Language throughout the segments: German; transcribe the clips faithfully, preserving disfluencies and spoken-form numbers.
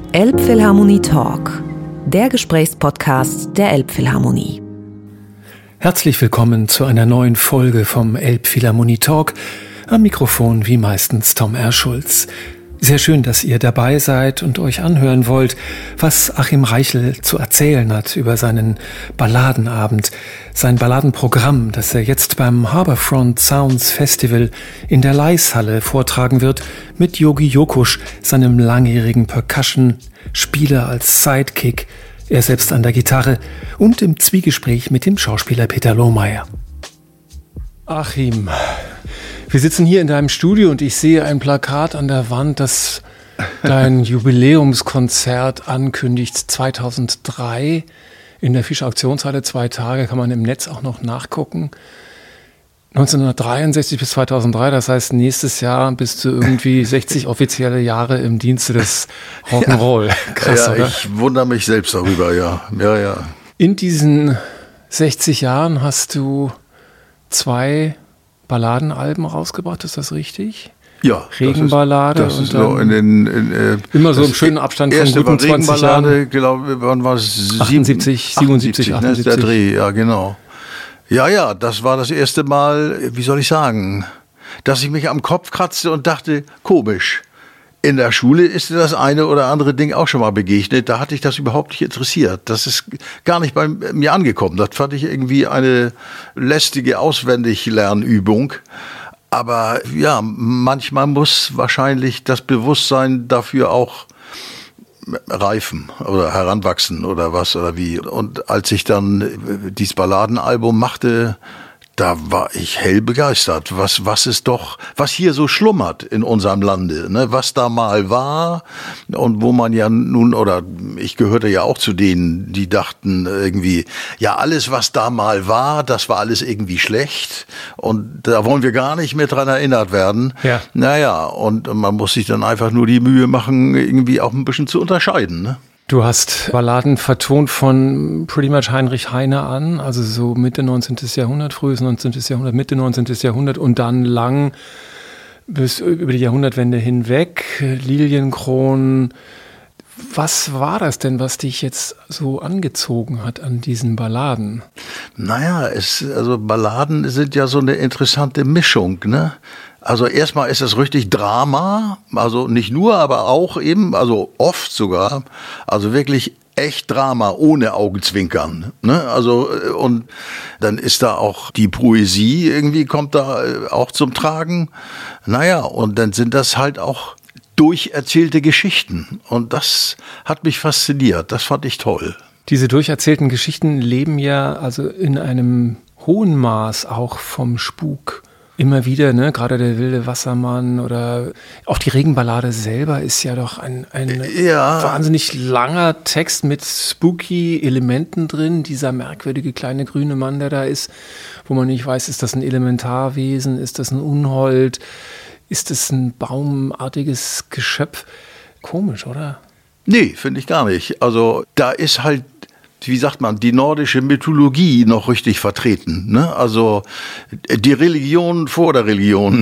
Elbphilharmonie Talk, der Gesprächspodcast der Elbphilharmonie. Herzlich willkommen zu einer neuen Folge vom Elbphilharmonie Talk. Am Mikrofon wie meistens Tom R. Schulz. Sehr schön, dass ihr dabei seid und euch anhören wollt, was Achim Reichel zu erzählen hat über seinen Balladenabend, sein Balladenprogramm, das er jetzt beim Harbourfront Sounds Festival in der Leishalle vortragen wird, mit Yogi Jokusch, seinem langjährigen Percussion-Spieler als Sidekick, er selbst an der Gitarre und im Zwiegespräch mit dem Schauspieler Peter Lohmeier. Achim, wir sitzen hier in deinem Studio und ich sehe ein Plakat an der Wand, das dein Jubiläumskonzert ankündigt. zweitausenddrei in der Fischer Auktionshalle, zwei Tage, kann man im Netz auch noch nachgucken. neunzehnhundertdreiundsechzig bis zweitausenddrei, das heißt nächstes Jahr bist du irgendwie sechzig offizielle Jahre im Dienste des Rock'n'Roll. Krass, ja, oder? Ich wundere mich selbst darüber, ja. ja, ja. In diesen sechzig Jahren hast du zwei Balladenalben rausgebracht, ist das richtig? Ja. Regenballade. Das ist, das ist und so in den, in, äh, immer so im schönen Abstand von guten zwanzig Jahren. Glaube, wann war es? achtundsiebzig, siebenundsiebzig, achtundsiebzig. Ne, der Dreh, ja, genau. Ja, ja, das war das erste Mal, wie soll ich sagen, dass ich mich am Kopf kratzte und dachte, komisch. In der Schule ist dir das eine oder andere Ding auch schon mal begegnet. Da hatte ich das überhaupt nicht interessiert. Das ist gar nicht bei mir angekommen. Das fand ich irgendwie eine lästige Auswendiglernübung. Aber ja, manchmal muss wahrscheinlich das Bewusstsein dafür auch reifen oder heranwachsen oder was oder wie. Und als ich dann dieses Balladenalbum machte, da war ich hell begeistert, was, was es doch, was hier so schlummert in unserem Lande, ne, was da mal war und wo man ja nun, oder ich gehörte ja auch zu denen, die dachten irgendwie, ja, alles, was da mal war, das war alles irgendwie schlecht und da wollen wir gar nicht mehr dran erinnert werden. Ja. Naja, und man muss sich dann einfach nur die Mühe machen, irgendwie auch ein bisschen zu unterscheiden, ne? Du hast Balladen vertont von pretty much Heinrich Heine an, also so Mitte neunzehnten. Jahrhundert, frühes neunzehnten. Jahrhundert, Mitte neunzehnten. Jahrhundert und dann lang bis über die Jahrhundertwende hinweg, Lilienkron. Was war das denn, was dich jetzt so angezogen hat an diesen Balladen? Naja, es, also Balladen sind ja so eine interessante Mischung, ne? Also erstmal ist es richtig Drama, also nicht nur, aber auch eben, also oft sogar, also wirklich echt Drama ohne Augenzwinkern, ne? Also und dann ist da auch die Poesie irgendwie kommt da auch zum Tragen. Naja, und dann sind das halt auch durcherzählte Geschichten und das hat mich fasziniert, das fand ich toll. Diese durcherzählten Geschichten leben ja also in einem hohen Maß auch vom Spuk. Immer wieder, ne, gerade der wilde Wassermann oder auch die Regenballade selber ist ja doch ein, ein ja. wahnsinnig langer Text mit spooky Elementen drin. Dieser merkwürdige kleine grüne Mann, der da ist, wo man nicht weiß, ist das ein Elementarwesen, ist das ein Unhold, ist das ein baumartiges Geschöpf? Komisch, oder? Nee, finde ich gar nicht. Also da ist halt, wie sagt man, die nordische Mythologie noch richtig vertreten, ne? Also die Religion vor der Religion.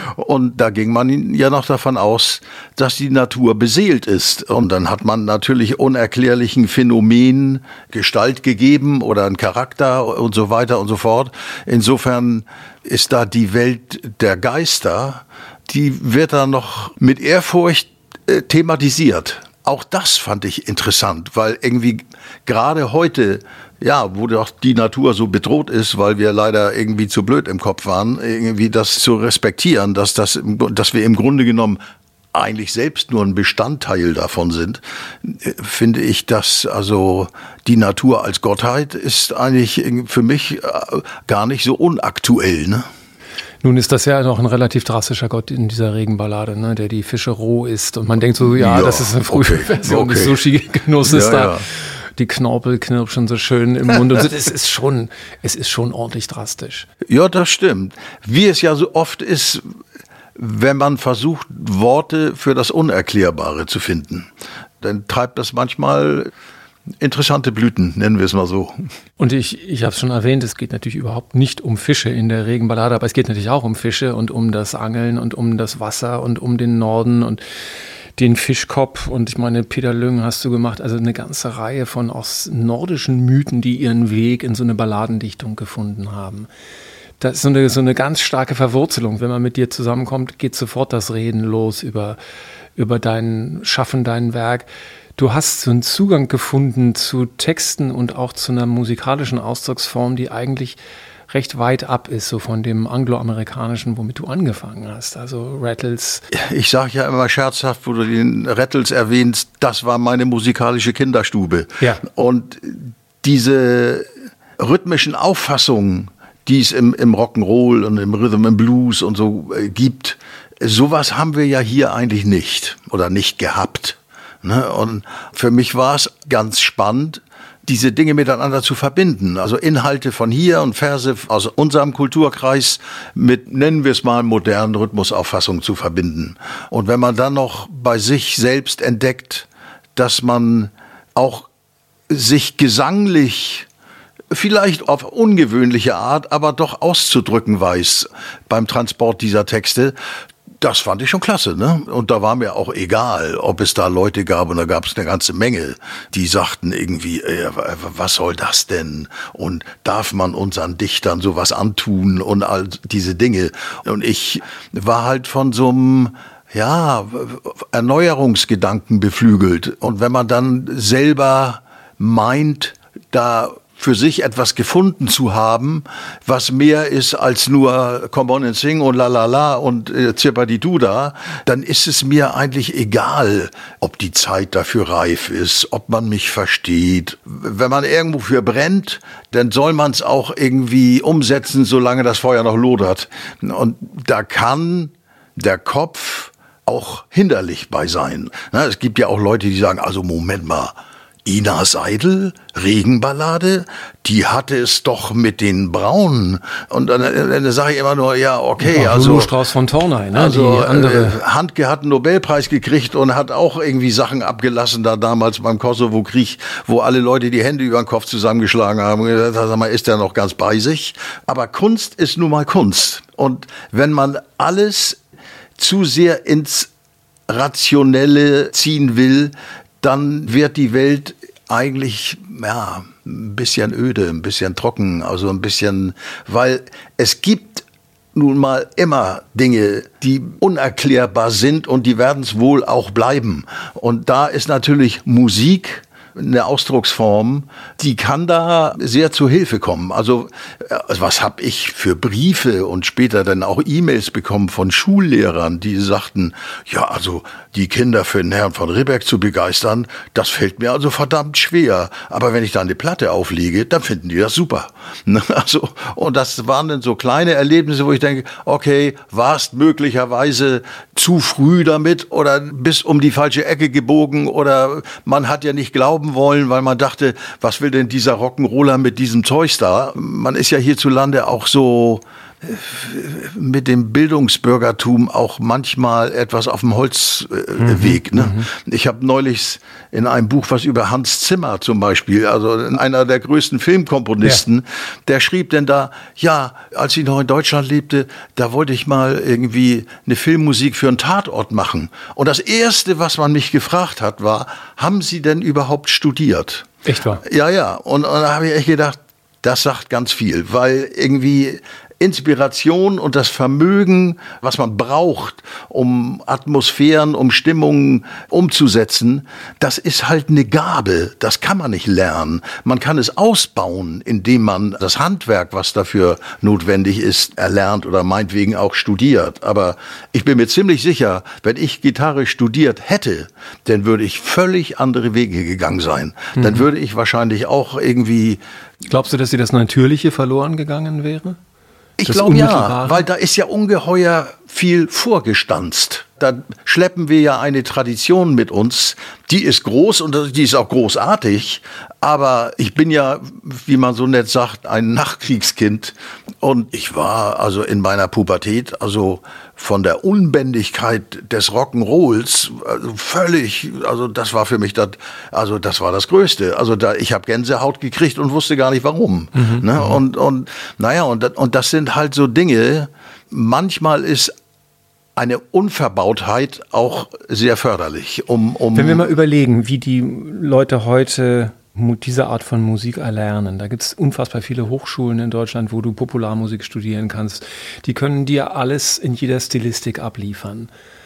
Und da ging man ja noch davon aus, dass die Natur beseelt ist. Und dann hat man natürlich unerklärlichen Phänomenen Gestalt gegeben oder einen Charakter und so weiter und so fort. Insofern ist da die Welt der Geister, die wird da noch mit Ehrfurcht äh, thematisiert. Auch das fand ich interessant, weil irgendwie gerade heute, ja, wo doch die Natur so bedroht ist, weil wir leider irgendwie zu blöd im Kopf waren, irgendwie das zu respektieren, dass das, dass wir im Grunde genommen eigentlich selbst nur ein Bestandteil davon sind, finde ich, dass also die Natur als Gottheit ist eigentlich für mich gar nicht so unaktuell, ne? Nun ist das ja noch ein relativ drastischer Gott in dieser Regenballade, ne, der die Fische roh isst. Und man denkt so, ja, ja das ist eine frühe okay, Version okay. des Sushi-Genusses ja, da. Ja. Die Knorpel knirpschen so schön im Mund. Und so. Es ist schon, es ist schon ordentlich drastisch. Ja, das stimmt. Wie es ja so oft ist, wenn man versucht, Worte für das Unerklärbare zu finden, dann treibt das manchmal interessante Blüten, nennen wir es mal so. Und ich, ich habe es schon erwähnt, es geht natürlich überhaupt nicht um Fische in der Regenballade, aber es geht natürlich auch um Fische und um das Angeln und um das Wasser und um den Norden und den Fischkopf und ich meine, Peter Lüng hast du gemacht, also eine ganze Reihe von aus nordischen Mythen, die ihren Weg in so eine Balladendichtung gefunden haben. Das ist so eine, so eine ganz starke Verwurzelung. Wenn man mit dir zusammenkommt, geht sofort das Reden los über, über dein Schaffen, dein Werk. Du hast so einen Zugang gefunden zu Texten und auch zu einer musikalischen Ausdrucksform, die eigentlich recht weit ab ist, so von dem angloamerikanischen, womit du angefangen hast. Also Rattles. Ich sage ja immer scherzhaft, wo du den Rattles erwähnst, das war meine musikalische Kinderstube. Ja. Und diese rhythmischen Auffassungen, die es im, im Rock'n'Roll und im Rhythm and Blues und so äh, gibt, sowas haben wir ja hier eigentlich nicht oder nicht gehabt. Ne? Und für mich war es ganz spannend, diese Dinge miteinander zu verbinden. Also Inhalte von hier und Verse aus unserem Kulturkreis mit, nennen wir es mal, modernen Rhythmusauffassungen zu verbinden. Und wenn man dann noch bei sich selbst entdeckt, dass man auch sich gesanglich vielleicht auf ungewöhnliche Art, aber doch auszudrücken weiß beim Transport dieser Texte, das fand ich schon klasse, ne? Und da war mir auch egal, ob es da Leute gab, und da gab es eine ganze Menge, die sagten irgendwie, äh, was soll das denn? Und darf man unseren Dichtern sowas antun und all diese Dinge? Und ich war halt von so einem, ja, Erneuerungsgedanken beflügelt. Und wenn man dann selber meint, da für sich etwas gefunden zu haben, was mehr ist als nur Come on and sing und la la la und äh, Zippadiduda, dann ist es mir eigentlich egal, ob die Zeit dafür reif ist, ob man mich versteht. Wenn man irgendwo für brennt, dann soll man es auch irgendwie umsetzen, solange das Feuer noch lodert. Und da kann der Kopf auch hinderlich bei sein. Na, es gibt ja auch Leute, die sagen, also Moment mal, Ina Seidel, Regenballade, die hatte es doch mit den Braunen. Und dann, dann sage ich immer nur, ja, okay. Ja, also Lulu Strauß von Tornay, ne? Also die andere. Äh, Handke hat einen Nobelpreis gekriegt und hat auch irgendwie Sachen abgelassen, da damals beim Kosovo-Krieg, wo alle Leute die Hände über den Kopf zusammengeschlagen haben. Und gesagt, sag mal, ist der noch ganz bei sich? Aber Kunst ist nun mal Kunst. Und wenn man alles zu sehr ins Rationelle ziehen will, dann wird die Welt eigentlich, ja, ein bisschen öde, ein bisschen trocken, also ein bisschen, weil es gibt nun mal immer Dinge, die unerklärbar sind und die werden es wohl auch bleiben. Und da ist natürlich Musik eine Ausdrucksform, die kann da sehr zu Hilfe kommen. Also was habe ich für Briefe und später dann auch E-Mails bekommen von Schullehrern, die sagten, ja, also die Kinder für den Herrn von Ribbeck zu begeistern, das fällt mir also verdammt schwer. Aber wenn ich da eine Platte auflege, dann finden die das super. Also, und das waren dann so kleine Erlebnisse, wo ich denke, okay, warst möglicherweise zu früh damit oder bist um die falsche Ecke gebogen oder man hat ja nicht glauben wollen, weil man dachte, was will denn dieser Rock'n'Roller mit diesem Zeugs da? Man ist ja hierzulande auch so mit dem Bildungsbürgertum auch manchmal etwas auf dem Holzweg. Mhm, ne? Mhm. Ich habe neulich in einem Buch was über Hans Zimmer zum Beispiel, also einer der größten Filmkomponisten, ja. Der schrieb denn da, ja, als ich noch in Deutschland lebte, da wollte ich mal irgendwie eine Filmmusik für einen Tatort machen. Und das Erste, was man mich gefragt hat, war, haben Sie denn überhaupt studiert? Echt wahr? Ja, ja. Und, und da habe ich echt gedacht, das sagt ganz viel, weil irgendwie Inspiration und das Vermögen, was man braucht, um Atmosphären, um Stimmungen umzusetzen, das ist halt eine Gabe. Das kann man nicht lernen. Man kann es ausbauen, indem man das Handwerk, was dafür notwendig ist, erlernt oder meinetwegen auch studiert. Aber ich bin mir ziemlich sicher, wenn ich Gitarre studiert hätte, dann würde ich völlig andere Wege gegangen sein. Mhm. Dann würde ich wahrscheinlich auch irgendwie... Glaubst du, dass dir das Natürliche verloren gegangen wäre? Ich glaube ja, weil da ist ja ungeheuer viel vorgestanzt. Da schleppen wir ja eine Tradition mit uns, die ist groß und die ist auch großartig, aber ich bin ja, wie man so nett sagt, ein Nachkriegskind und ich war also in meiner Pubertät, also von der Unbändigkeit des Rock'n'Rolls, also völlig, also das war für mich das, also das war das Größte. Also da, ich habe Gänsehaut gekriegt und wusste gar nicht warum. Mhm, ne? Und und naja und und das sind halt so Dinge. Manchmal ist eine Unverbautheit auch sehr förderlich. Um, um Wenn wir mal überlegen, wie die Leute heute diese Art von Musik erlernen. Da gibt es unfassbar viele Hochschulen in Deutschland, wo du Popularmusik studieren kannst. Die können dir alles in jeder Stilistik abliefern.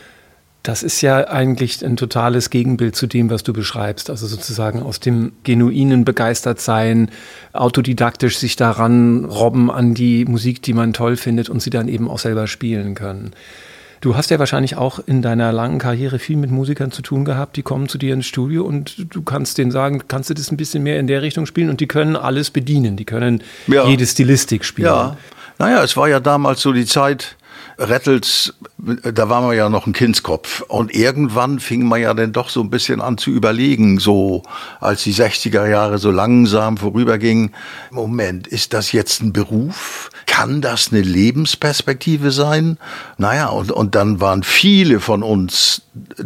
Das ist ja eigentlich ein totales Gegenbild zu dem, was du beschreibst. Also sozusagen aus dem genuinen Begeistertsein, autodidaktisch sich daran robben an die Musik, die man toll findet und sie dann eben auch selber spielen können. Du hast ja wahrscheinlich auch in deiner langen Karriere viel mit Musikern zu tun gehabt, die kommen zu dir ins Studio und du kannst denen sagen, kannst du das ein bisschen mehr in der Richtung spielen und die können alles bedienen, die können ja jede Stilistik spielen. Ja, naja, es war ja damals so die Zeit, Rättels, da war man ja noch ein Kindskopf und irgendwann fing man ja dann doch so ein bisschen an zu überlegen, so als die sechziger Jahre so langsam vorübergingen, Moment, ist das jetzt ein Beruf? Kann das eine Lebensperspektive sein? Naja, und, und dann waren viele von uns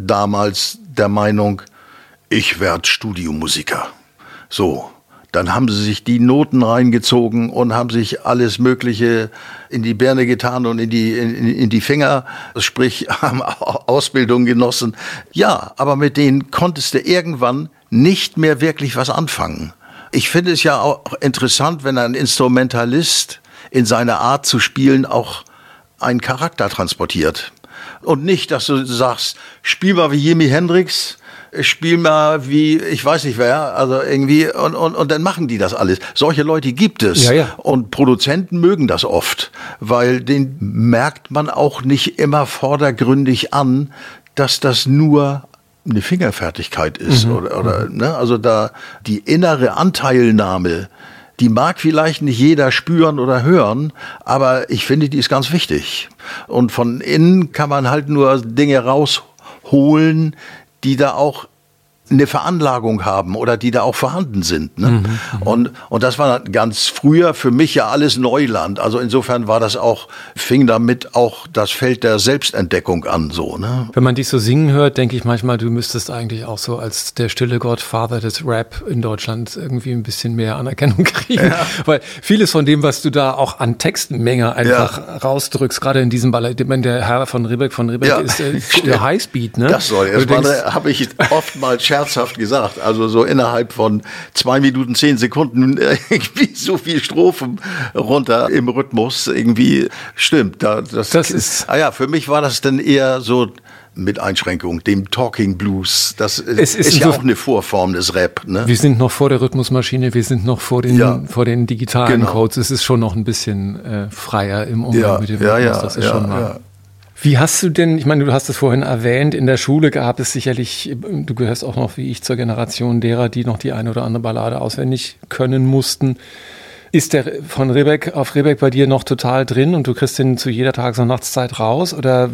damals der Meinung, ich werde Studiomusiker. So. Dann haben sie sich die Noten reingezogen und haben sich alles Mögliche in die Birne getan und in die, in, in die Finger, sprich haben Ausbildung genossen. Ja, aber mit denen konntest du irgendwann nicht mehr wirklich was anfangen. Ich finde es ja auch interessant, wenn ein Instrumentalist in seiner Art zu spielen auch einen Charakter transportiert. Und nicht, dass du sagst, spiel mal wie Jimi Hendrix, spiel mal wie, ich weiß nicht wer, also irgendwie, und, und, und dann machen die das alles. Solche Leute gibt es. Ja, ja. Und Produzenten mögen das oft, weil den merkt man auch nicht immer vordergründig an, dass das nur eine Fingerfertigkeit ist. Mhm. Oder, oder, ne? Also da die innere Anteilnahme, die mag vielleicht nicht jeder spüren oder hören, aber ich finde, die ist ganz wichtig. Und von innen kann man halt nur Dinge rausholen, die da auch eine Veranlagung haben oder die da auch vorhanden sind. Ne? Mhm, und, und das war ganz früher für mich ja alles Neuland. Also insofern war das auch, fing damit auch das Feld der Selbstentdeckung an. So, ne? Wenn man dich so singen hört, denke ich manchmal, du müsstest eigentlich auch so als der stille Godfather des Rap in Deutschland irgendwie ein bisschen mehr Anerkennung kriegen. Ja. Weil vieles von dem, was du da auch an Textmenge einfach ja. rausdrückst, gerade in diesem Ballett, ich meine, der Herr von Ribbeck von Ribbeck ja. ist äh, der Highspeed. Ne? Das soll erst mal, habe ich oftmals scherzhaft gesagt, also so innerhalb von zwei Minuten, zehn Sekunden irgendwie so viel Strophen runter im Rhythmus irgendwie stimmt. Da, das, das ist, ah ja, für mich war das dann eher so mit Einschränkung, dem Talking Blues. Das es ist, ist ja so, auch eine Vorform des Rap. Ne? Wir sind noch vor der Rhythmusmaschine, wir sind noch vor den, ja. vor den digitalen genau. Codes. Es ist schon noch ein bisschen äh, freier im Umgang ja, mit dem ja, Rhythmus. Ja, das ist ja, schon mal. Ja. Wie hast du denn, ich meine, du hast es vorhin erwähnt, in der Schule gab es sicherlich, du gehörst auch noch wie ich zur Generation derer, die noch die eine oder andere Ballade auswendig können mussten. Ist der von Ribbeck auf Ribbeck bei dir noch total drin und du kriegst den zu jeder Tages- und Nachtszeit raus? Oder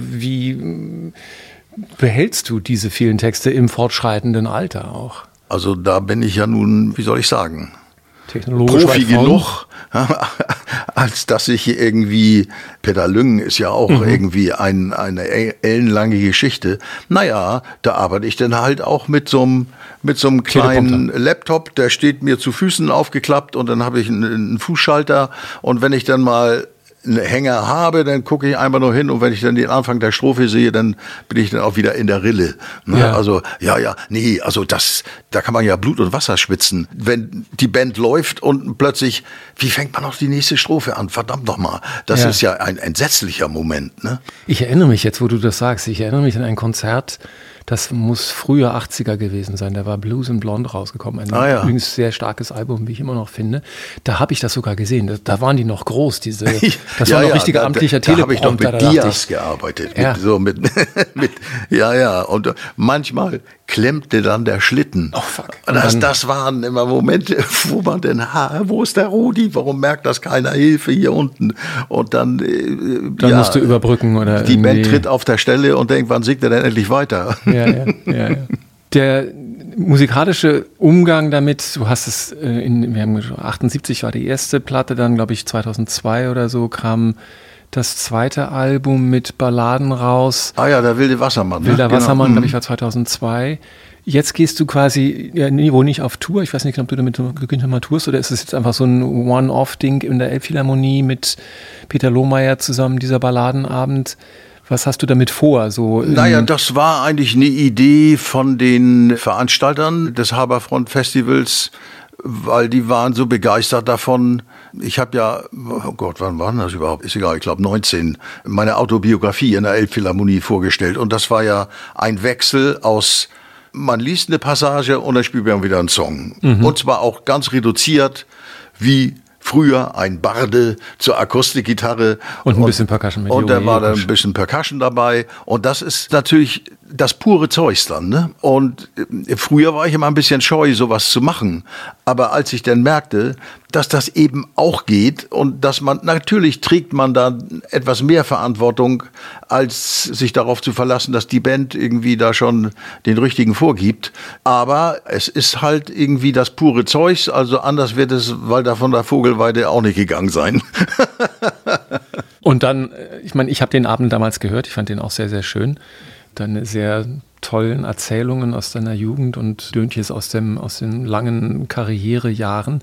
wie behältst du diese vielen Texte im fortschreitenden Alter auch? Also da bin ich ja nun, wie soll ich sagen, technologisch Profi genug, als dass ich irgendwie, Peter Lüngen ist ja auch mhm. irgendwie ein, eine ellenlange Geschichte. Naja, da arbeite ich dann halt auch mit so einem, mit so einem kleinen Laptop, der steht mir zu Füßen aufgeklappt und dann habe ich einen, einen Fußschalter und wenn ich dann mal einen Hänger habe, dann gucke ich einmal nur hin und wenn ich dann den Anfang der Strophe sehe, dann bin ich dann auch wieder in der Rille. Ne? Ja. Also, ja, ja, nee, also das, da kann man ja Blut und Wasser schwitzen. Wenn die Band läuft und plötzlich, wie fängt man auch die nächste Strophe an? Verdammt nochmal. Das ja. ist ja ein entsetzlicher Moment. Ne? Ich erinnere mich jetzt, wo du das sagst, ich erinnere mich an ein Konzert, das muss früher achtziger gewesen sein. Da war Blues and Blonde rausgekommen. Ein ah, ja. übrigens sehr starkes Album, wie ich immer noch finde. Da habe ich das sogar gesehen. Da, da waren die noch groß, diese, das ja, war noch ja, richtiger da, amtlicher da, Teleprompter. Da habe ich doch mit Dias gearbeitet. Ja. Mit, so mit, mit, ja, ja. Und manchmal klemmte dann der Schlitten. Oh, fuck. Das, das waren immer Momente, wo man denn, ha, wo ist der Rudi? Warum merkt das keiner? Hilfe hier unten. Und dann, äh, dann ja, musst du überbrücken oder die Band tritt auf der Stelle und denkt, wann singt er denn endlich weiter? Ja, ja, ja, ja. Der musikalische Umgang damit, du hast es äh, in, wir haben achtundsiebzig war die erste Platte, dann glaube ich zweitausendzwei oder so kam das zweite Album mit Balladen raus. Ah ja, der Wilde Wassermann. Wilder ne? Wassermann, genau. glaube ich, war zweitausendzwei. Jetzt gehst du quasi, ja, nee, wohl nicht auf Tour. Ich weiß nicht, ob du damit Günther mal tourst oder ist es jetzt einfach so ein One-Off-Ding in der Elbphilharmonie mit Peter Lohmeier zusammen, dieser Balladenabend. Was hast du damit vor? So, naja, das war eigentlich eine Idee von den Veranstaltern des Haberfront Festivals, weil die waren so begeistert davon. Ich habe ja, oh Gott, wann war das überhaupt? Ist egal, ich glaube neunzehn, meine Autobiografie in der Elbphilharmonie vorgestellt. Und das war ja ein Wechsel aus, man liest eine Passage und dann spielt man wieder einen Song. Mhm. Und zwar auch ganz reduziert, wie früher ein Barde zur Akustikgitarre. Und ein bisschen Percussion mit. Und da war dann ein bisschen Percussion dabei. Und das ist natürlich das pure Zeugs dann, ne? Und früher war ich immer ein bisschen scheu, sowas zu machen. Aber als ich dann merkte, dass das eben auch geht und dass man, natürlich trägt man da etwas mehr Verantwortung, als sich darauf zu verlassen, dass die Band irgendwie da schon den richtigen vorgibt. Aber es ist halt irgendwie das pure Zeugs, also anders wird es, weil da von der Vogelweide auch nicht gegangen sein. Und dann, ich meine, ich habe den Abend damals gehört, ich fand den auch sehr, sehr schön. Deine sehr tollen Erzählungen aus deiner Jugend und Döntjes aus dem, aus den langen Karrierejahren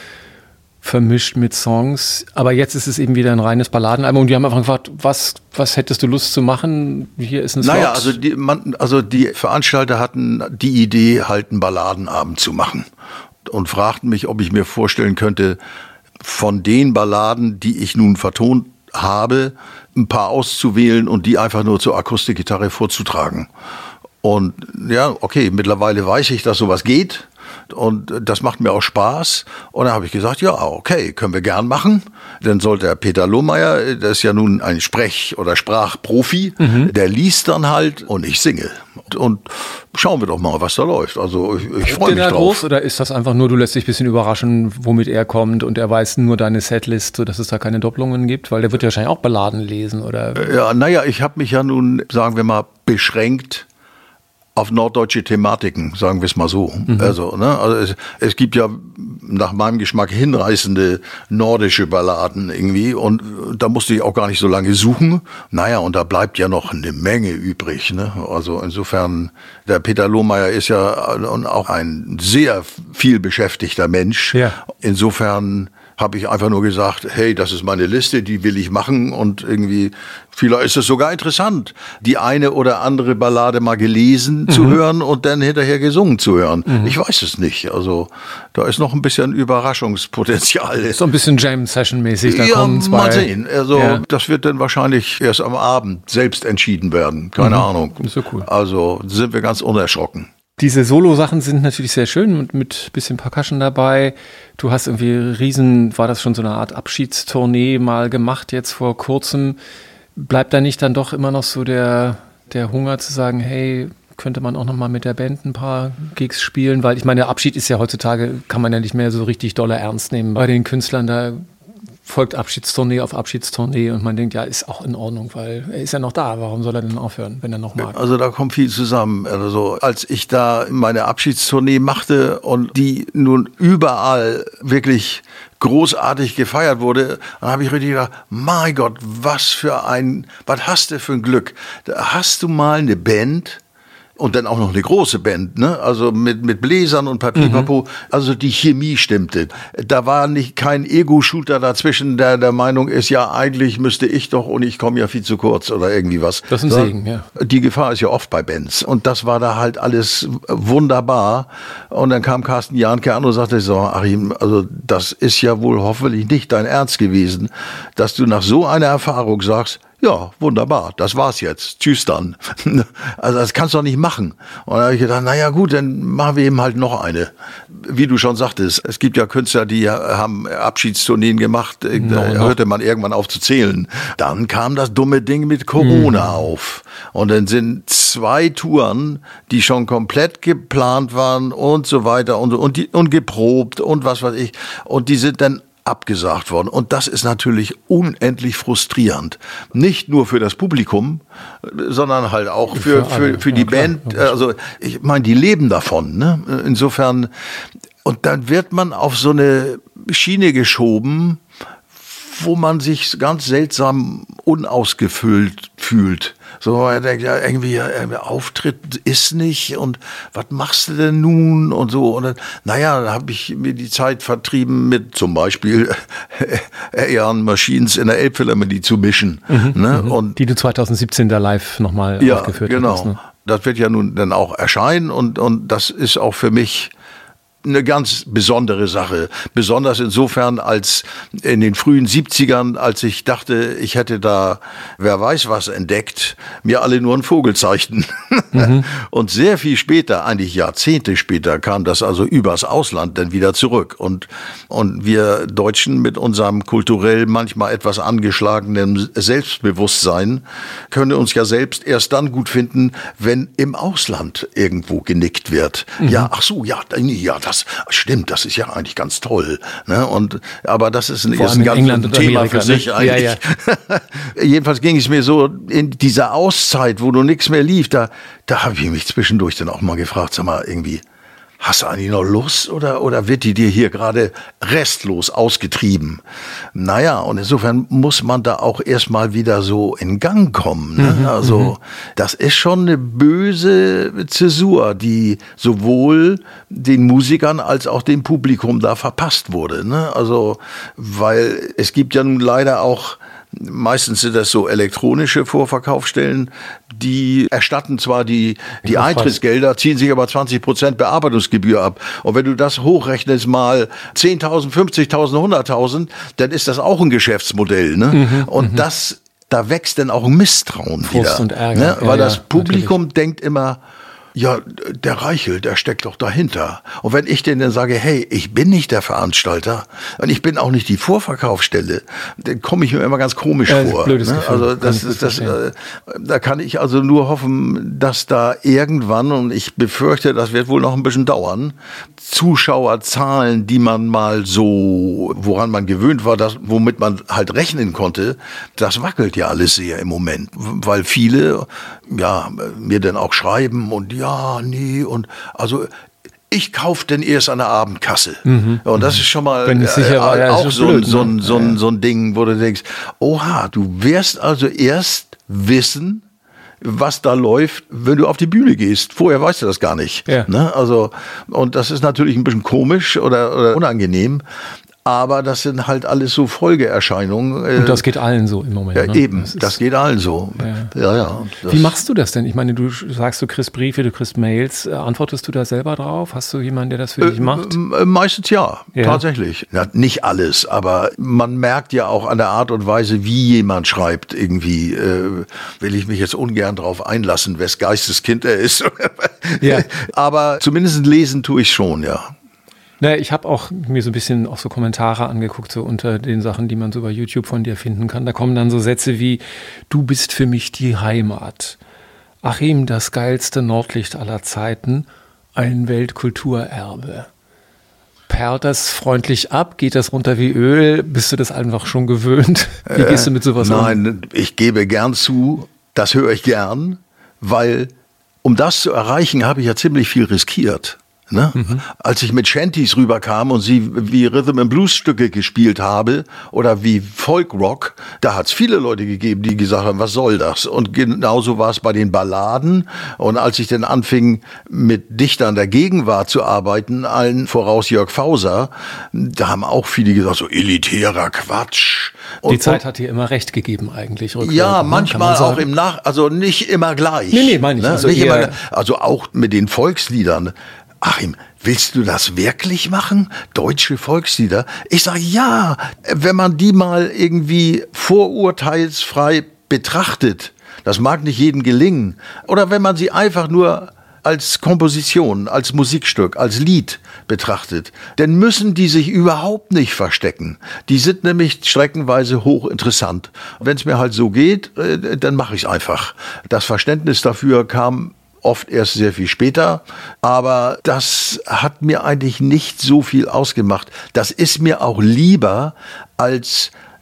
vermischt mit Songs. Aber jetzt ist es eben wieder ein reines Balladenalbum und die haben einfach gefragt, was, was hättest du Lust zu machen? Hier ist ein Slot. Naja, also die, man, also die Veranstalter hatten die Idee, halt einen Balladenabend zu machen und fragten mich, ob ich mir vorstellen könnte, von den Balladen, die ich nun vertont habe, ein paar auszuwählen und die einfach nur zur Akustikgitarre vorzutragen. Und ja, okay, mittlerweile weiß ich, dass sowas geht und das macht mir auch Spaß. Und dann habe ich gesagt, ja, okay, können wir gern machen. Dann sollte der Peter Lohmeier, der ist ja nun ein Sprech- oder Sprachprofi, mhm. der liest dann halt und ich singe. Und, und schauen wir doch mal, was da läuft. Also ich, ich freue mich drauf. Groß, oder ist das einfach nur, du lässt dich ein bisschen überraschen, womit er kommt und er weiß nur deine Setlist, sodass es da keine Doppelungen gibt? Weil der wird ja wahrscheinlich auch Balladen lesen, oder? Ja, naja, ich habe mich ja nun, sagen wir mal, beschränkt auf norddeutsche Thematiken, sagen wir es mal so. Mhm. Also, ne, also es, es gibt ja nach meinem Geschmack hinreißende nordische Balladen irgendwie und da musste ich auch gar nicht so lange suchen. Naja, und da bleibt ja noch eine Menge übrig. Ne? Also insofern, der Peter Lohmeier ist ja auch ein sehr viel beschäftigter Mensch. Ja. Insofern habe ich einfach nur gesagt, hey, das ist meine Liste, die will ich machen und irgendwie, vielleicht ist es sogar interessant, die eine oder andere Ballade mal gelesen mhm. zu hören und dann hinterher gesungen zu hören. Mhm. Ich weiß es nicht, also da ist noch ein bisschen Überraschungspotenzial. So ein bisschen Jam-Session-mäßig, da ja, kommen zwei. Mal sehen, also ja. das wird dann wahrscheinlich erst am Abend selbst entschieden werden, keine mhm. Ahnung. Ist so cool. Also sind wir ganz unerschrocken. Diese Solo-Sachen sind natürlich sehr schön und mit bisschen Percussion dabei. Du hast irgendwie riesen, war das schon so eine Art Abschiedstournee mal gemacht jetzt vor kurzem. Bleibt da nicht dann doch immer noch so der, der Hunger zu sagen, hey, könnte man auch noch mal mit der Band ein paar Gigs spielen? Weil ich meine, der Abschied ist ja heutzutage, kann man ja nicht mehr so richtig doller ernst nehmen. Bei den Künstlern, da folgt Abschiedstournee auf Abschiedstournee und man denkt, ja, ist auch in Ordnung, weil er ist ja noch da. Warum soll er denn aufhören, wenn er noch mag? Also da kommt viel zusammen. Also als ich da meine Abschiedstournee machte und die nun überall wirklich großartig gefeiert wurde, dann habe ich richtig gedacht, mein Gott, was für ein, was hast du für ein Glück? Da hast du mal eine Band, und dann auch noch eine große Band, ne? Also mit, mit Bläsern und Papipapo. Mhm. Also die Chemie stimmte. Da war nicht kein Ego-Shooter dazwischen, der der Meinung ist, ja, eigentlich müsste ich doch und ich komme ja viel zu kurz oder irgendwie was. Das ist ein Segen, ja. Die Gefahr ist ja oft bei Bands. Und das war da halt alles wunderbar. Und dann kam Carsten Jahnke an und sagte so, Achim, also das ist ja wohl hoffentlich nicht dein Ernst gewesen, dass du nach so einer Erfahrung sagst, ja, wunderbar, das war's jetzt. Tschüss dann. Also das kannst du doch nicht machen. Und da habe ich gedacht, naja gut, dann machen wir eben halt noch eine. Wie du schon sagtest, es gibt ja Künstler, die haben Abschiedstourneen gemacht, da hörte man irgendwann auf zu zählen. Dann kam das dumme Ding mit Corona mhm. auf. Und dann sind zwei Touren, die schon komplett geplant waren und so weiter und, und, die, und geprobt und was weiß ich. Und die sind dann abgesagt worden. Und das ist natürlich unendlich frustrierend. Nicht nur für das Publikum, sondern halt auch für, für, für die ja, Band. Klar. Also ich meine, die leben davon. Ne? Insofern, und dann wird man auf so eine Schiene geschoben, wo man sich ganz seltsam unausgefüllt fühlt. So, er denkt, ja, irgendwie, ja, Auftritt ist nicht und was machst du denn nun und so. Und dann, naja, da habe ich mir die Zeit vertrieben mit zum Beispiel Aeon Machines in der Elbphilharmonie zu mischen. Mhm, ne? Mhm. Und die du zwanzig siebzehn da live nochmal ja, aufgeführt genau. hast. Ne? Das wird ja nun dann auch erscheinen und, und das ist auch für mich eine ganz besondere Sache. Besonders insofern, als in den frühen siebzigern, als ich dachte, ich hätte da, wer weiß was entdeckt, mir alle nur ein Vogel zeigten. Mhm. Und sehr viel später, eigentlich Jahrzehnte später, kam das also übers Ausland dann wieder zurück. Und, und wir Deutschen mit unserem kulturell manchmal etwas angeschlagenen Selbstbewusstsein können uns ja selbst erst dann gut finden, wenn im Ausland irgendwo genickt wird. Mhm. Ja, ach so, ja, ja, das stimmt, das ist ja eigentlich ganz toll. Ne? Und, aber das ist ein, ist ein ganz England Thema Amerika, für sich, ne? Eigentlich. Ja, ja. Jedenfalls ging es mir so, in dieser Auszeit, wo du nichts mehr lief, da, da habe ich mich zwischendurch dann auch mal gefragt, sag mal, irgendwie, hast du eigentlich noch Lust oder, oder wird die dir hier gerade restlos ausgetrieben? Naja, und insofern muss man da auch erstmal wieder so in Gang kommen. Ne? Mhm, also das ist schon eine böse Zäsur, die sowohl den Musikern als auch dem Publikum da verpasst wurde. Ne? Also, weil es gibt ja nun leider auch, meistens sind das so elektronische Vorverkaufsstellen, die erstatten zwar die, die Eintrittsgelder, ziehen sich aber zwanzig Prozent Bearbeitungsgebühr ab. Und wenn du das hochrechnest mal zehntausend, fünfzigtausend, hunderttausend, dann ist das auch ein Geschäftsmodell. Ne? Mhm, und m- das, da wächst dann auch ein Misstrauen Frust wieder. Und Ärger. Ne? Weil ja, das Publikum natürlich denkt immer, ja, der Reichel, der steckt doch dahinter. Und wenn ich denen dann sage, hey, ich bin nicht der Veranstalter und ich bin auch nicht die Vorverkaufsstelle, dann komme ich mir immer ganz komisch ja, vor. Blödes ne? Gefühl. Also das ist das. Äh, da kann ich also nur hoffen, dass da irgendwann, und ich befürchte, das wird wohl noch ein bisschen dauern, Zuschauerzahlen, die man mal so, woran man gewöhnt war, das, womit man halt rechnen konnte, das wackelt ja alles sehr im Moment, weil viele ja mir dann auch schreiben und ja, nee, und also ich kaufe denn erst an der Abendkasse. Mhm. Und das ist schon mal Wenn es sicher war, äh, ja, auch so, blöd, so, ne? so, so, ja, ja. so ein Ding, wo du denkst, oha, du wirst also erst wissen, was da läuft, wenn du auf die Bühne gehst. Vorher weißt du das gar nicht. Ja. Ne? Also, und das ist natürlich ein bisschen komisch oder, oder unangenehm. Aber das sind halt alles so Folgeerscheinungen. Und das geht allen so im Moment. Ja, ne? eben, das, das geht allen so. Ja. Ja, ja, Wie machst du das denn? Ich meine, du sagst, du kriegst Briefe, du kriegst Mails. Antwortest du da selber drauf? Hast du jemanden, der das für äh, dich macht? Äh, meistens ja, ja. tatsächlich. Ja, nicht alles, aber man merkt ja auch an der Art und Weise, wie jemand schreibt, irgendwie, äh, will ich mich jetzt ungern drauf einlassen, wes Geisteskind er ist. Ja. Aber zumindest lesen tue ich schon, ja. Naja, ich habe auch mir so ein bisschen auch so Kommentare angeguckt, so unter den Sachen, die man so bei YouTube von dir finden kann. Da kommen dann so Sätze wie, du bist für mich die Heimat. Achim, das geilste Nordlicht aller Zeiten, ein Weltkulturerbe. Perlt das freundlich ab? Geht das runter wie Öl? Bist du das einfach schon gewöhnt? Wie äh, gehst du mit sowas um? Nein, ich gebe gern zu, das höre ich gern, weil um das zu erreichen, habe ich ja ziemlich viel riskiert. Ne? Mhm. Als ich mit Shanties rüberkam und sie wie Rhythm and Blues Stücke gespielt habe oder wie Folkrock, da hat es viele Leute gegeben, die gesagt haben, was soll das? Und genauso war es bei den Balladen. Und als ich dann anfing, mit Dichtern der Gegenwart zu arbeiten, allen voraus Jörg Fauser, da haben auch viele gesagt, so elitärer Quatsch. Und, die Zeit hat dir immer recht gegeben eigentlich. Ja, manchmal auch im Nach, also nicht immer gleich. Nee, nee, meine ich. Ne? Also, nicht immer, also auch mit den Volksliedern. Achim, willst du das wirklich machen? Deutsche Volkslieder? Ich sage ja, wenn man die mal irgendwie vorurteilsfrei betrachtet, das mag nicht jedem gelingen, oder wenn man sie einfach nur als Komposition, als Musikstück, als Lied betrachtet, dann müssen die sich überhaupt nicht verstecken. Die sind nämlich streckenweise hochinteressant. Wenn es mir halt so geht, dann mache ich es einfach. Das Verständnis dafür kam oft erst sehr viel später, aber das hat mir eigentlich nicht so viel ausgemacht. Das ist mir auch lieber, als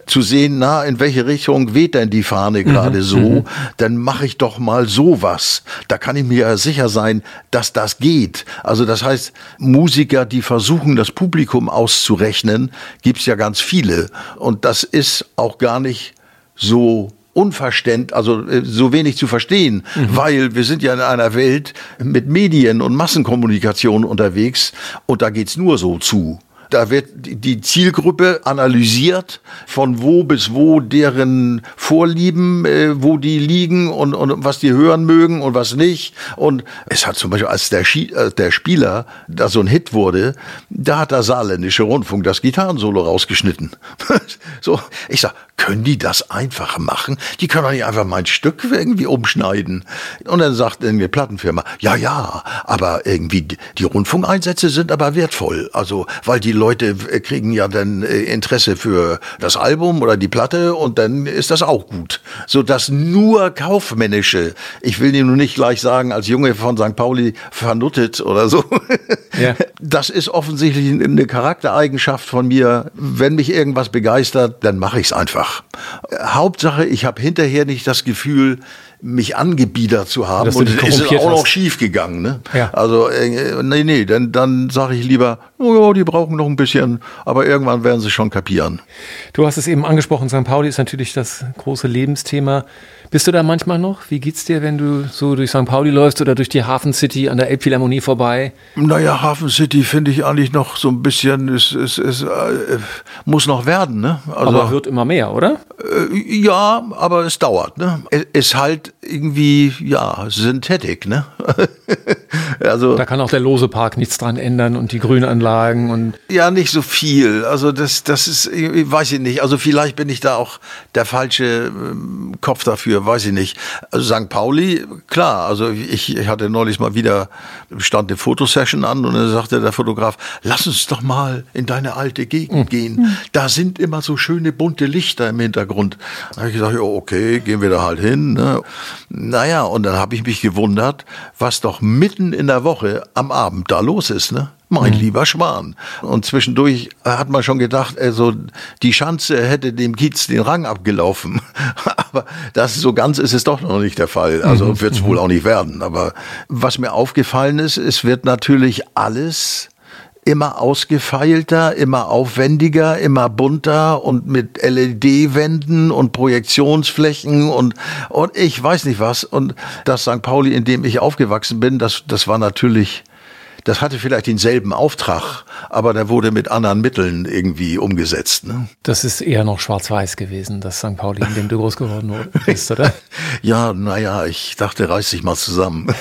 zu sehen, na, in welche Richtung weht denn die Fahne gerade mhm. so, mhm. dann mache ich doch mal sowas. Da kann ich mir ja sicher sein, dass das geht. Also das heißt, Musiker, die versuchen, das Publikum auszurechnen, gibt's ja ganz viele. Und das ist auch gar nicht so unverständlich, also so wenig zu verstehen, mhm. weil wir sind ja in einer Welt mit Medien und Massenkommunikation unterwegs und da geht's nur so zu. Da wird die Zielgruppe analysiert, von wo bis wo deren Vorlieben, äh, wo die liegen und, und was die hören mögen und was nicht. Und es hat zum Beispiel, als der, Schi- äh, der Spieler da so ein Hit wurde, da hat der Saarländische Rundfunk das Gitarrensolo rausgeschnitten. So, ich sag, können die das einfach machen? Die können doch nicht einfach mein Stück irgendwie umschneiden. Und dann sagt eine Plattenfirma, ja, ja, aber irgendwie die Rundfunkeinsätze sind aber wertvoll. Also, weil die Leute kriegen ja dann Interesse für das Album oder die Platte und dann ist das auch gut. So dass nur kaufmännische, ich will dir nur nicht gleich sagen, als Junge von Sankt Pauli vernuttet oder so. Ja. Das ist offensichtlich eine Charaktereigenschaft von mir. Wenn mich irgendwas begeistert, dann mache ich es einfach. Hauptsache, ich habe hinterher nicht das Gefühl, mich angebiedert zu haben und es ist auch noch schief gegangen. Ne? Ja. Also äh, nee, nee, dann, dann sage ich lieber, oh, ja, die brauchen noch ein bisschen, aber irgendwann werden sie schon kapieren. Du hast es eben angesprochen, Sankt Pauli ist natürlich das große Lebensthema. Bist du da manchmal noch? Wie geht's dir, wenn du so durch Sankt Pauli läufst oder durch die Hafen City an der Elbphilharmonie vorbei? Naja, Hafen City finde ich eigentlich noch so ein bisschen, es, es, es äh, muss noch werden. Ne? Also, aber wird immer mehr, oder? Äh, ja, aber es dauert. Ne? Es ist halt irgendwie, ja, Synthetik. Ne? Also, da kann auch der lose Park nichts dran ändern und die Grünanlagen. Und ja, nicht so viel. Also das, das ist, ich weiß ich nicht. Also vielleicht bin ich da auch der falsche ähm, Kopf dafür. Weiß ich nicht. Also Sankt Pauli, klar, also ich, ich hatte neulich mal wieder, stand eine Fotosession an und dann sagte der Fotograf, lass uns doch mal in deine alte Gegend mhm. gehen. Da sind immer so schöne bunte Lichter im Hintergrund. Da habe ich gesagt, ja, okay, gehen wir da halt hin. Ne? Naja, und dann habe ich mich gewundert, was doch mitten in der Woche am Abend da los ist, ne? Mein mhm. lieber Schwan. Und zwischendurch hat man schon gedacht, also die Schanze hätte dem Kiez den Rang abgelaufen. Aber das so ganz ist es doch noch nicht der Fall. Also mhm. wird es wohl auch nicht werden. Aber was mir aufgefallen ist, es wird natürlich alles immer ausgefeilter, immer aufwendiger, immer bunter und mit L E D-Wänden und Projektionsflächen und, und ich weiß nicht was. Und das Sankt Pauli, in dem ich aufgewachsen bin, das, das war natürlich, das hatte vielleicht denselben Auftrag, aber der wurde mit anderen Mitteln irgendwie umgesetzt. Ne? Das ist eher noch schwarz-weiß gewesen, das Sankt Pauli, in dem du groß geworden bist, oder? Ja, naja, ich dachte, reiß dich mal zusammen.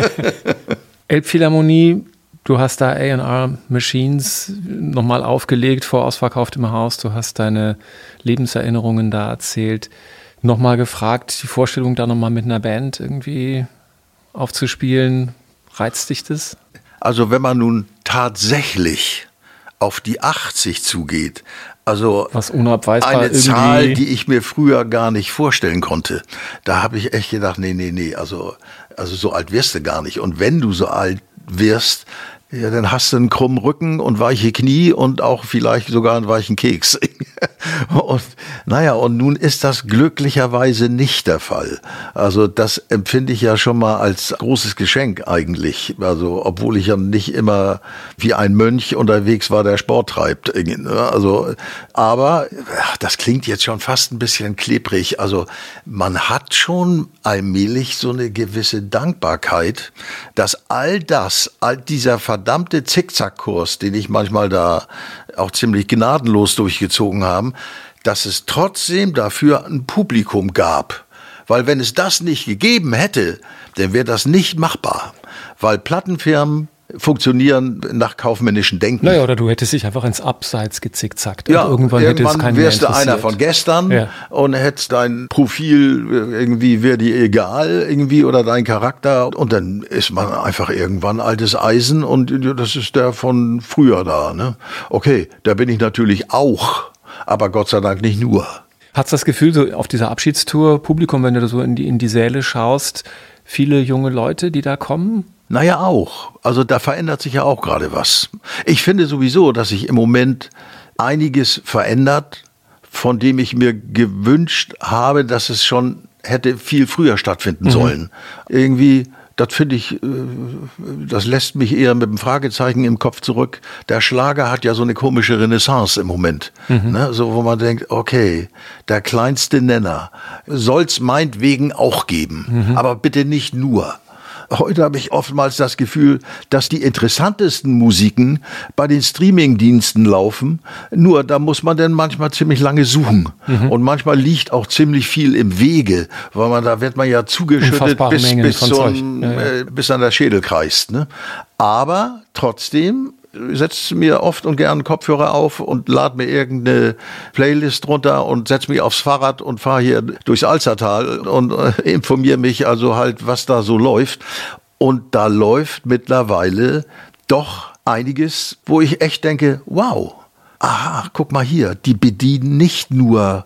Elbphilharmonie, du hast da A und R Machines nochmal aufgelegt, vorausverkauft im Haus. Du hast deine Lebenserinnerungen da erzählt. Nochmal gefragt, die Vorstellung da nochmal mit einer Band irgendwie aufzuspielen, reizt dich das? Also wenn man nun tatsächlich auf die achtzig zugeht, also was unabweisbar eine irgendwie Zahl, die ich mir früher gar nicht vorstellen konnte, da habe ich echt gedacht, nee, nee, nee, also, also so alt wirst du gar nicht. Und wenn du so alt wirst, ja, dann hast du einen krummen Rücken und weiche Knie und auch vielleicht sogar einen weichen Keks. Und naja, und nun ist das glücklicherweise nicht der Fall. Also das empfinde ich ja schon mal als großes Geschenk eigentlich. Also obwohl ich ja nicht immer wie ein Mönch unterwegs war, der Sport treibt. Also, aber das klingt jetzt schon fast ein bisschen klebrig. Also man hat schon allmählich so eine gewisse Dankbarkeit, dass all das, all dieser verdammte Zickzackkurs, den ich manchmal da auch ziemlich gnadenlos durchgezogen habe, dass es trotzdem dafür ein Publikum gab. Weil wenn es das nicht gegeben hätte, dann wäre das nicht machbar. Weil Plattenfirmen funktionieren nach kaufmännischen Denken. Naja, oder du hättest dich einfach ins Abseits gezickzackt. Ja, irgendwann, irgendwann wärst du einer von gestern ja. und hättest dein Profil irgendwie, wäre dir egal irgendwie oder dein Charakter und dann ist man einfach irgendwann altes Eisen und das ist der von früher da. Ne? Okay, da bin ich natürlich auch, aber Gott sei Dank nicht nur. Hast du das Gefühl, so auf dieser Abschiedstour, Publikum, wenn du so in die, in die Säle schaust, viele junge Leute, die da kommen? Naja, auch. Also da verändert sich ja auch gerade was. Ich finde sowieso, dass sich im Moment einiges verändert, von dem ich mir gewünscht habe, dass es schon hätte viel früher stattfinden mhm. sollen. Irgendwie, das finde ich, das lässt mich eher mit einem Fragezeichen im Kopf zurück. Der Schlager hat ja so eine komische Renaissance im Moment. Mhm. Ne? So, wo man denkt, okay, der kleinste Nenner soll's meinetwegen auch geben, mhm. aber bitte nicht nur. Heute habe ich oftmals das Gefühl, dass die interessantesten Musiken bei den Streamingdiensten laufen. Nur da muss man dann manchmal ziemlich lange suchen. Mhm. Und manchmal liegt auch ziemlich viel im Wege, weil man da wird man ja zugeschüttet bis, bis, zum, ja, ja. Äh, bis an der Schädel kreist. Ne? Aber trotzdem setze mir oft und gern Kopfhörer auf und lade mir irgendeine Playlist runter und setze mich aufs Fahrrad und fahre hier durchs Alzertal und äh, informiere mich also halt, was da so läuft. Und da läuft mittlerweile doch einiges, wo ich echt denke, wow. Aha, guck mal hier, die bedienen nicht nur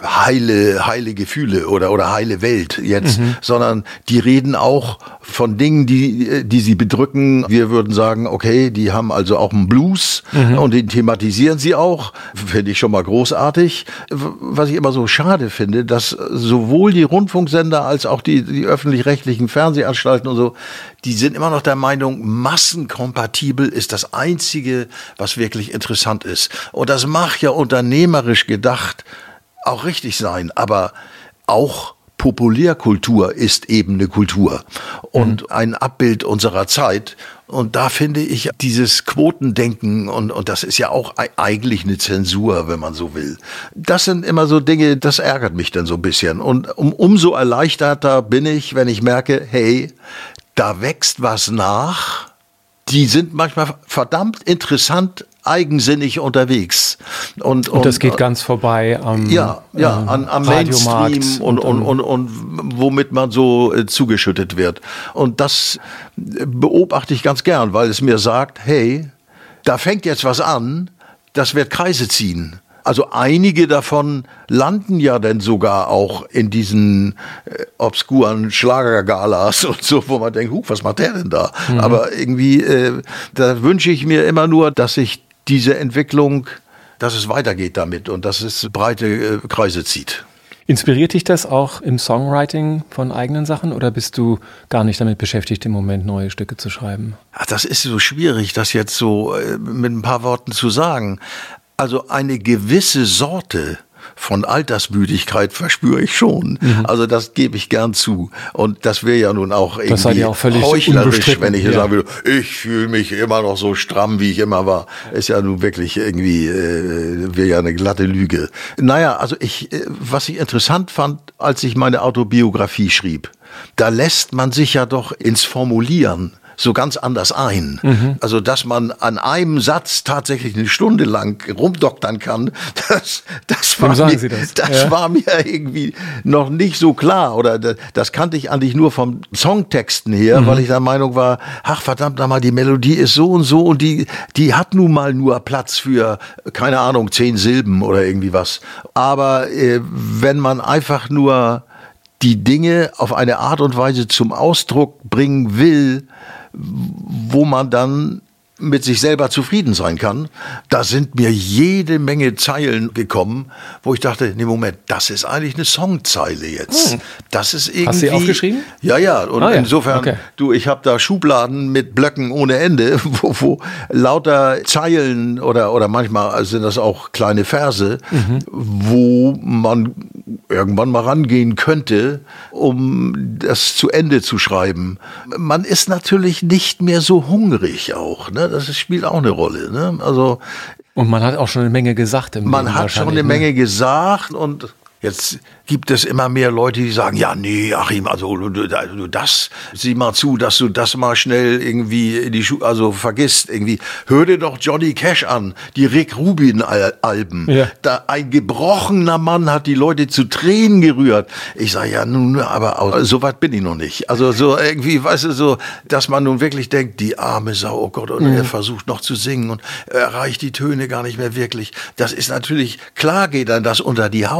heile, heile Gefühle oder, oder heile Welt jetzt, mhm. sondern die reden auch von Dingen, die, die sie bedrücken. Wir würden sagen, okay, die haben also auch einen Blues mhm. und den thematisieren sie auch. Finde ich schon mal großartig. Was ich immer so schade finde, dass sowohl die Rundfunksender als auch die, die öffentlich-rechtlichen Fernsehanstalten und so, die sind immer noch der Meinung, massenkompatibel ist das Einzige, was wirklich interessant ist. Und das mag ja unternehmerisch gedacht auch richtig sein, aber auch Populärkultur ist eben eine Kultur und mhm. ein Abbild unserer Zeit. Und da finde ich dieses Quotendenken, und, und das ist ja auch eigentlich eine Zensur, wenn man so will. Das sind immer so Dinge, das ärgert mich dann so ein bisschen. Und um, umso erleichterter bin ich, wenn ich merke, hey, da wächst was nach. Die sind manchmal verdammt interessant, eigensinnig unterwegs. Und, und, und das geht ganz vorbei am ja, ja, an, am Mainstream und, und, und, und, und womit man so äh, zugeschüttet wird. Und das beobachte ich ganz gern, weil es mir sagt, hey, da fängt jetzt was an, das wird Kreise ziehen. Also einige davon landen ja dann sogar auch in diesen äh, obskuren Schlagergalas und so, wo man denkt, huh, was macht der denn da? Mhm. Aber irgendwie, äh, da wünsche ich mir immer nur, dass sich diese Entwicklung, dass es weitergeht damit und dass es breite äh, Kreise zieht. Inspiriert dich das auch im Songwriting von eigenen Sachen oder bist du gar nicht damit beschäftigt, im Moment neue Stücke zu schreiben? Ach, das ist so schwierig, das jetzt so äh, mit ein paar Worten zu sagen. Also eine gewisse Sorte von Altersmüdigkeit verspüre ich schon. Mhm. Also das gebe ich gern zu. Und das wäre ja nun auch irgendwie das seid ihr auch völlig heuchlerisch, wenn ich ja. sagen würde, ich fühle mich immer noch so stramm, wie ich immer war. Ist ja nun wirklich irgendwie, äh, wäre ja eine glatte Lüge. Naja, also ich, äh, was ich interessant fand, als ich meine Autobiografie schrieb, da lässt man sich ja doch ins Formulieren so ganz anders ein. Mhm. Also, dass man an einem Satz tatsächlich eine Stunde lang rumdoktern kann, das, das, war, mir, das? Das ja. war mir irgendwie noch nicht so klar. Oder das, das kannte ich eigentlich nur vom Songtexten her, mhm. weil ich der Meinung war, ach verdammt nochmal, die Melodie ist so und so und die, die hat nun mal nur Platz für, keine Ahnung, zehn Silben oder irgendwie was. Aber äh, wenn man einfach nur die Dinge auf eine Art und Weise zum Ausdruck bringen will, wo man dann mit sich selber zufrieden sein kann. Da sind mir jede Menge Zeilen gekommen, wo ich dachte, nee, Moment, das ist eigentlich eine Songzeile jetzt. Hm. Das ist irgendwie. Hast du sie aufgeschrieben? Ja, ja. Und ah, ja. insofern, okay. du, ich habe da Schubladen mit Blöcken ohne Ende, wo, wo lauter Zeilen oder, oder manchmal sind das auch kleine Verse, mhm. wo man irgendwann mal rangehen könnte, um das zu Ende zu schreiben. Man ist natürlich nicht mehr so hungrig auch, ne? Das spielt auch eine Rolle, ne? Also, und man hat auch schon eine Menge gesagt im Man Leben hat schon eine Menge gesagt und jetzt gibt es immer mehr Leute, die sagen, ja, nee, Achim, also du, du das, sieh mal zu, dass du das mal schnell irgendwie in die Schuhe, also vergisst irgendwie. Hör dir doch Johnny Cash an, die Rick Rubin-Alben. Ja. Da ein gebrochener Mann hat die Leute zu Tränen gerührt. Ich sage, ja, nun, aber so weit bin ich noch nicht. Also so irgendwie, weißt du, so, dass man nun wirklich denkt, die arme Sau, oh Gott, und mhm. er versucht noch zu singen und erreicht die Töne gar nicht mehr wirklich. Das ist natürlich, klar geht dann das unter die Haut,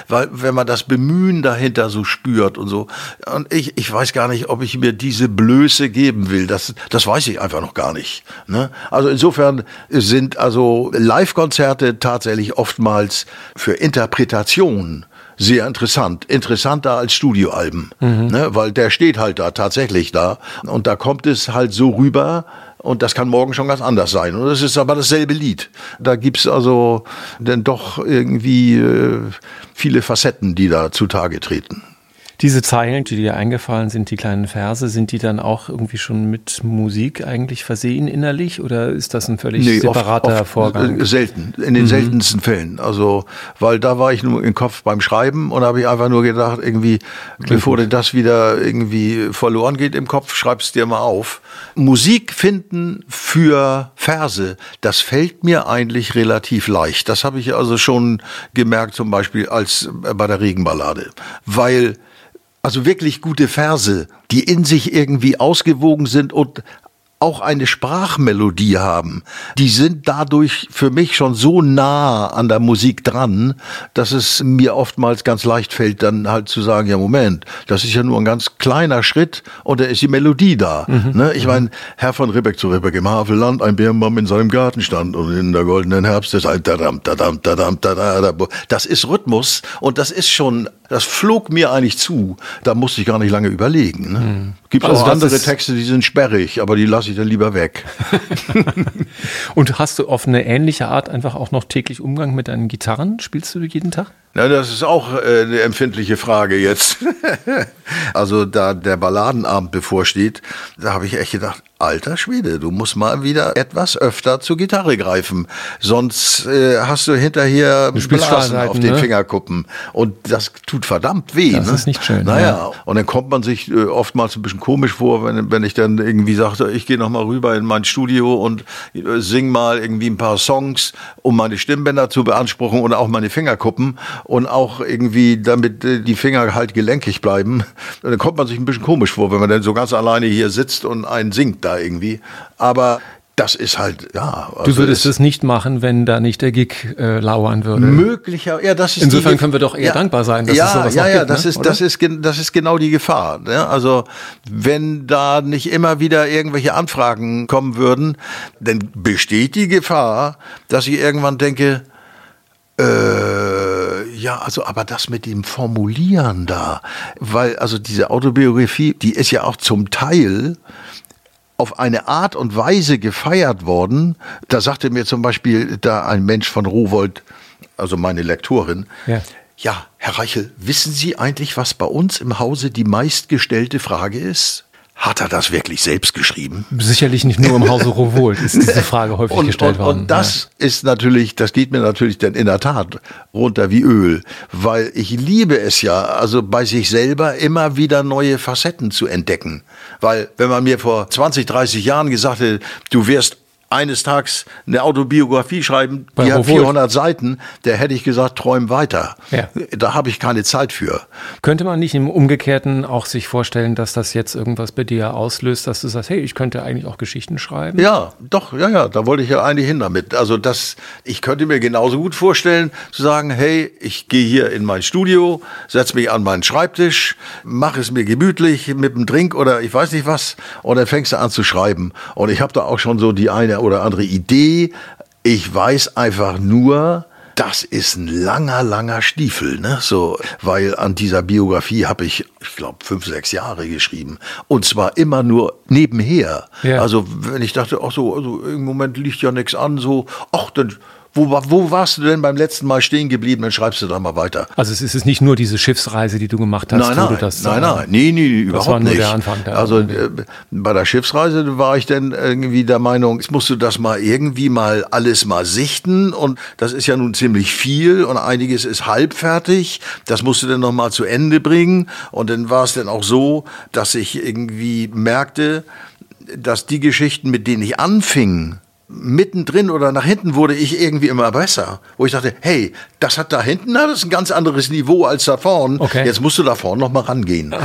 weil wenn man das Bemühen dahinter so spürt und so. Und ich, ich weiß gar nicht, ob ich mir diese Blöße geben will. Das, das weiß ich einfach noch gar nicht. Ne? Also insofern sind also Live-Konzerte tatsächlich oftmals für Interpretation sehr interessant, interessanter als Studioalben, mhm. ne? Weil der steht halt da tatsächlich da und da kommt es halt so rüber. Und das kann morgen schon ganz anders sein. Und es ist aber dasselbe Lied. Da gibt's also dann doch irgendwie äh, viele Facetten, die da zutage treten. Diese Zeilen, die dir eingefallen sind, die kleinen Verse, sind die dann auch irgendwie schon mit Musik eigentlich versehen innerlich? Oder ist das ein völlig nee, separater oft, oft Vorgang? Selten, in den mhm. seltensten Fällen. Also, weil da war ich nur im Kopf beim Schreiben und habe ich einfach nur gedacht, irgendwie, Klingt bevor dir das wieder irgendwie verloren geht im Kopf, schreib's dir mal auf. Musik finden für Verse, das fällt mir eigentlich relativ leicht. Das habe ich also schon gemerkt, zum Beispiel als bei der Regenballade. Weil also wirklich gute Verse, die in sich irgendwie ausgewogen sind und auch eine Sprachmelodie haben, die sind dadurch für mich schon so nah an der Musik dran, dass es mir oftmals ganz leicht fällt, dann halt zu sagen, ja Moment, das ist ja nur ein ganz kleiner Schritt und da ist die Melodie da. Mhm. Ne? Ich meine, Herr von Ribbeck zu Ribbeck im Havelland, ein Birnbaum in seinem Garten stand und in der goldenen Herbst ist ein Tadam, Tadam, Tadam, Tadam. Das ist Rhythmus und das ist schon, das flog mir eigentlich zu. Da musste ich gar nicht lange überlegen. Ne? Mhm. Gibt also auch andere Texte, die sind sperrig, aber die lasse ich dann lieber weg. Und hast du auf eine ähnliche Art einfach auch noch täglich Umgang mit deinen Gitarren? Spielst du jeden Tag? Na, das ist auch äh, eine empfindliche Frage jetzt. Also da der Balladenabend bevorsteht, da habe ich echt gedacht, alter Schwede, du musst mal wieder etwas öfter zur Gitarre greifen. Sonst äh, hast du hinterher Blasen auf den ne? Fingerkuppen. Und das tut verdammt weh. Das ne? ist nicht schön. Naja, ja. Und dann kommt man sich äh, oftmals ein bisschen komisch vor, wenn, wenn ich dann irgendwie sage, ich gehe noch mal rüber in mein Studio und äh, sing mal irgendwie ein paar Songs, um meine Stimmbänder zu beanspruchen und auch meine Fingerkuppen. Und auch irgendwie, damit die Finger halt gelenkig bleiben. Und dann kommt man sich ein bisschen komisch vor, wenn man dann so ganz alleine hier sitzt und einen singt da irgendwie. Aber das ist halt, ja. Also du würdest es nicht machen, wenn da nicht der Gig äh, lauern würde. Möglicher, ja, das ist Insofern die, können wir doch eher ja, dankbar sein, dass ja, es sowas ja, noch ja, gibt. das ne? ist, das ist, das ist genau die Gefahr. Ne? Also, wenn da nicht immer wieder irgendwelche Anfragen kommen würden, dann besteht die Gefahr, dass ich irgendwann denke, Äh, ja, also, aber das mit dem Formulieren da, weil, also diese Autobiografie, die ist ja auch zum Teil auf eine Art und Weise gefeiert worden. Da sagte mir zum Beispiel da ein Mensch von Rowohlt, also meine Lektorin, ja. ja, Herr Reichel, wissen Sie eigentlich, was bei uns im Hause die meistgestellte Frage ist? Hat er das wirklich selbst geschrieben? Sicherlich nicht nur im Hause Rowohlt ist diese Frage häufig und, gestellt und, worden. Und das ja. ist natürlich, das geht mir natürlich dann in der Tat runter wie Öl, weil ich liebe es ja, also bei sich selber immer wieder neue Facetten zu entdecken. Weil wenn man mir vor zwanzig, dreißig Jahren gesagt hätte, du wirst eines Tages eine Autobiografie schreiben, die hat vierhundert Seiten, da hätte ich gesagt, träum weiter. Ja. Da habe ich keine Zeit für. Könnte man nicht im Umgekehrten auch sich vorstellen, dass das jetzt irgendwas bei dir auslöst, dass du sagst, hey, ich könnte eigentlich auch Geschichten schreiben? Ja, doch, ja, ja, da wollte ich ja eigentlich hin damit. Also das, ich könnte mir genauso gut vorstellen, zu sagen, hey, ich gehe hier in mein Studio, setze mich an meinen Schreibtisch, mache es mir gemütlich mit einem Drink oder ich weiß nicht was und dann fängst du an zu schreiben. Und ich habe da auch schon so die eine oder andere Idee. Ich weiß einfach nur, das ist ein langer, langer Stiefel, ne? So, weil an dieser Biografie habe ich, ich glaube, fünf, sechs Jahre geschrieben. Und zwar immer nur nebenher. Ja. Also, wenn ich dachte, ach so, also im Moment liegt ja nichts an, so, ach, dann Wo, wo warst du denn beim letzten Mal stehen geblieben? Dann schreibst du da mal weiter. Also es ist nicht nur diese Schiffsreise, die du gemacht hast. Nein, nein, wo du das, nein, nein, nee, nee, überhaupt das war nur nicht. Der Anfang da. Also äh, bei der Schiffsreise war ich dann irgendwie der Meinung, jetzt musst du das mal irgendwie mal alles mal sichten und das ist ja nun ziemlich viel und einiges ist halbfertig. Das musst du dann noch mal zu Ende bringen und dann war es dann auch so, dass ich irgendwie merkte, dass die Geschichten, mit denen ich anfing, mittendrin oder nach hinten wurde ich irgendwie immer besser. Wo ich dachte, hey, das hat da hinten, na, das ist ein ganz anderes Niveau als da vorne. Okay. Jetzt musst du da vorne noch mal rangehen.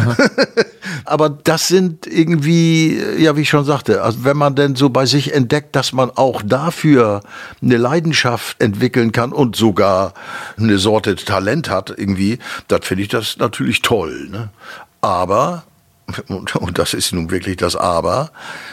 Aber das sind irgendwie, ja, wie ich schon sagte, also wenn man denn so bei sich entdeckt, dass man auch dafür eine Leidenschaft entwickeln kann und sogar eine Sorte Talent hat irgendwie, dann finde ich das natürlich toll. Ne? Aber, und, und das ist nun wirklich das Aber,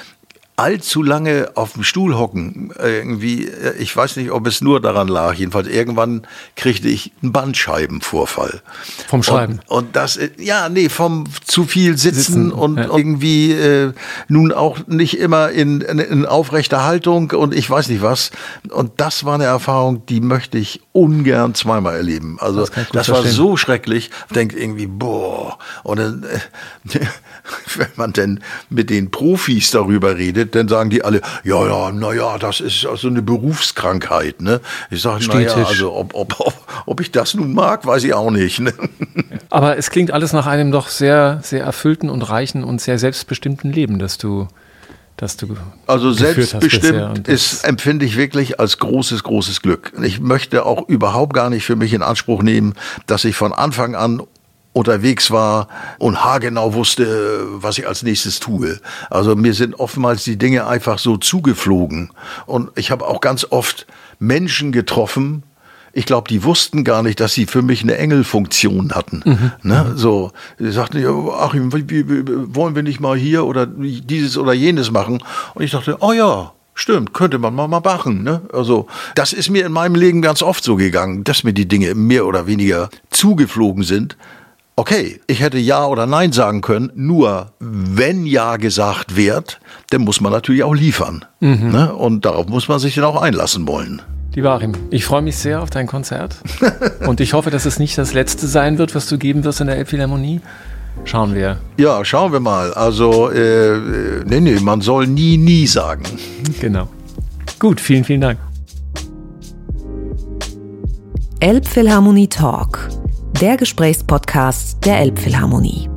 allzu lange auf dem Stuhl hocken, irgendwie, ich weiß nicht, ob es nur daran lag, jedenfalls irgendwann kriegte ich einen Bandscheibenvorfall. Vom Schreiben? Und, und das, ja, nee, vom zu viel Sitzen, Sitzen und ja. irgendwie äh, nun auch nicht immer in, in, in aufrechter Haltung und ich weiß nicht was. Und das war eine Erfahrung, die möchte ich ungern zweimal erleben. Also das, das war so schrecklich, denkt irgendwie, boah, und dann, äh, wenn man denn mit den Profis darüber redet, dann sagen die alle, ja, ja, naja, das ist so eine Berufskrankheit, ne? Ich sage, naja, also ob, ob, ob, ob ich das nun mag, weiß ich auch nicht, ne? Aber es klingt alles nach einem doch sehr, sehr erfüllten und reichen und sehr selbstbestimmten Leben, das du, das du Also selbstbestimmt ist, empfinde ich wirklich als großes, großes Glück. Ich möchte auch überhaupt gar nicht für mich in Anspruch nehmen, dass ich von Anfang an unterwegs war und haargenau wusste, was ich als nächstes tue. Also mir sind oftmals die Dinge einfach so zugeflogen. Und ich habe auch ganz oft Menschen getroffen, ich glaube, die wussten gar nicht, dass sie für mich eine Engelfunktion hatten. Mhm. Ne? So, die sagten, ja, Achim, wie, wie, wollen wir nicht mal hier oder dieses oder jenes machen? Und ich dachte, oh ja, stimmt, könnte man mal, mal machen. Ne? Also das ist mir in meinem Leben ganz oft so gegangen, dass mir die Dinge mehr oder weniger zugeflogen sind. Okay, ich hätte Ja oder Nein sagen können, nur wenn Ja gesagt wird, dann muss man natürlich auch liefern. Mhm. Ne? Und darauf muss man sich dann auch einlassen wollen. Lieber Achim, ich freue mich sehr auf dein Konzert und ich hoffe, dass es nicht das letzte sein wird, was du geben wirst in der Elbphilharmonie. Schauen wir. Ja, schauen wir mal. Also, äh, nee, nee, man soll nie, nie sagen. Genau. Gut, vielen, vielen Dank. Elbphilharmonie Talk, der Gesprächspodcast der Elbphilharmonie.